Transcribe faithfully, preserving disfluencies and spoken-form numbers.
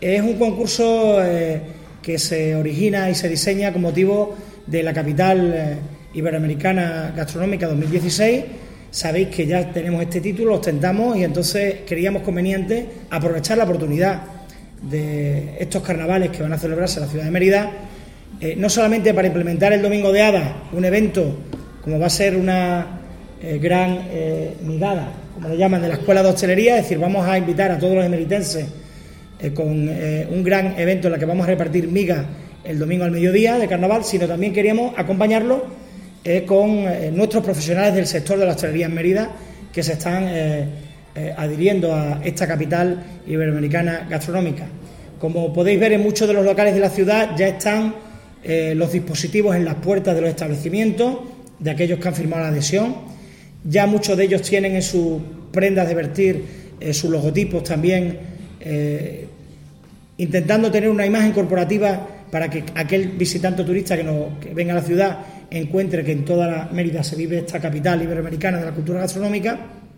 Es un concurso eh, que se origina y se diseña con motivo de la capital eh, iberoamericana gastronómica dos mil dieciséis. Sabéis que ya tenemos este título, lo ostentamos y entonces creíamos conveniente aprovechar la oportunidad de estos carnavales que van a celebrarse en la ciudad de Mérida, eh, no solamente para implementar el Domingo de Hadas, un evento como va a ser una eh, gran eh, mirada, como lo llaman, de la Escuela de Hostelería, es decir, vamos a invitar a todos los emeritenses eh, con eh, un gran evento en el que vamos a repartir migas el domingo al mediodía de carnaval, sino también queríamos acompañarlo eh, con eh, nuestros profesionales del sector de la hostelería en Mérida, que se están eh, eh, adhiriendo a esta capital iberoamericana gastronómica. Como podéis ver, en muchos de los locales de la ciudad ya están eh, los dispositivos en las puertas de los establecimientos, de aquellos que han firmado la adhesión. Ya muchos de ellos tienen en sus prendas de vestir eh, sus logotipos también, eh, intentando tener una imagen corporativa para que aquel visitante turista que, nos, que venga a la ciudad encuentre que en toda la Mérida se vive esta capital iberoamericana de la cultura gastronómica.